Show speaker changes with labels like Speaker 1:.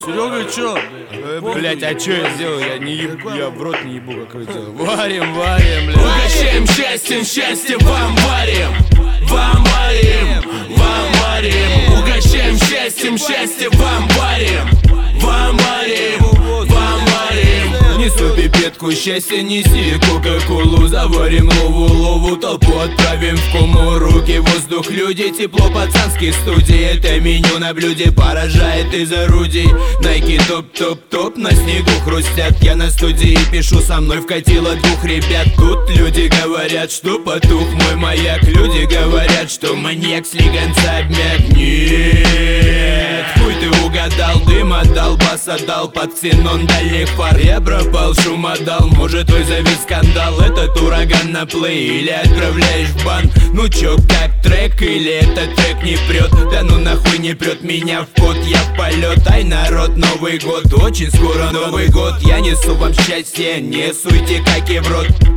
Speaker 1: Серега, чё?
Speaker 2: Блять, а чё я сделал? Я не ебу, я в рот не ебу, как вы делаете. Варим, блядь.
Speaker 3: Угощаем счастьем, счастье вам варим. Вам варим, вам варим. Угощаем счастьем, счастье вам варим. Вам варим, вам варим. Несу пипетку счастья, неси кока-колу. Заварим лову, толпу отправим в кому. Руки, воздух, люди, тепло, пацанские студии. Это меню на блюде поражает из орудий. Найки топ-топ-топ, на снегу хрустят. Я на студии пишу, со мной вкатило двух ребят. Тут люди говорят, что потух мой маяк. Люди говорят, что маньяк слегонца обмяк. Нет, хуй ты угадал, дым отдал, бас отдал, под ксенон дальних фар. Я пропал, шум отдал, может вызовет скандал. Этот ураган на плей или отправляешь в бан. Ну чё, как трек или этот трек не прет? Да ну нахуй не прет, меня в пот, я в полет. Ай, народ, Новый год, очень скоро Новый год. Я несу вам счастье, не суйте каки в рот.